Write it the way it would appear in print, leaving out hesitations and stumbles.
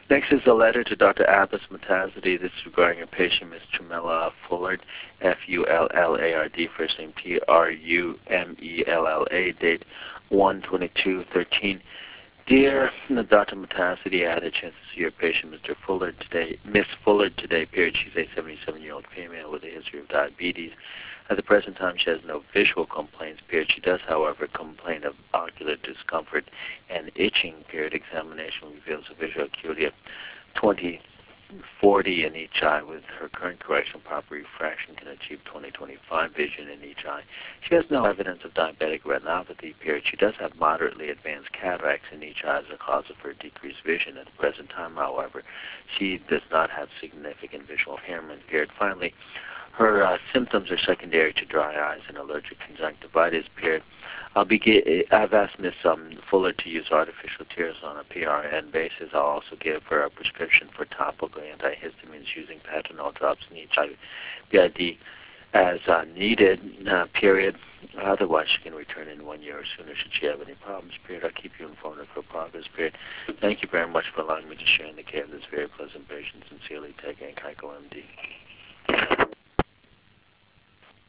Next is a letter to Dr. Abbas Matazadi. This is regarding a patient, Ms. Trumella Fullard, Fullard, first name Trumella, date 1/22/13. Dear Dr. Matazadi, I had a chance to see your patient, Mr. Fullard, today. Miss Fullard today, period. She's a 77-year-old female with a history of diabetes. At the present time, she has no visual complaints, period. She does, however, complain of ocular discomfort and itching, period. Examination reveals a visual acuity of 20/40 in each eye. With her current correction, proper refraction can achieve 20/25 vision in each eye. She has no evidence of diabetic retinopathy, period. She does have moderately advanced cataracts in each eye as a cause of her decreased vision. At the present time, however, she does not have significant visual impairment, period. Finally, her symptoms are secondary to dry eyes and allergic conjunctivitis, period. I've asked Ms. Fuller to use artificial tears on a PRN basis. I'll also give her a prescription for topical antihistamines using Patanol drops in each eye BID as needed, period. Otherwise, she can return in 1 year or sooner should she have any problems, period. I'll keep you informed of her progress, period. Thank you very much for allowing me to share in the care of this very pleasant patient. Sincerely, Tek and Kaiko, MD.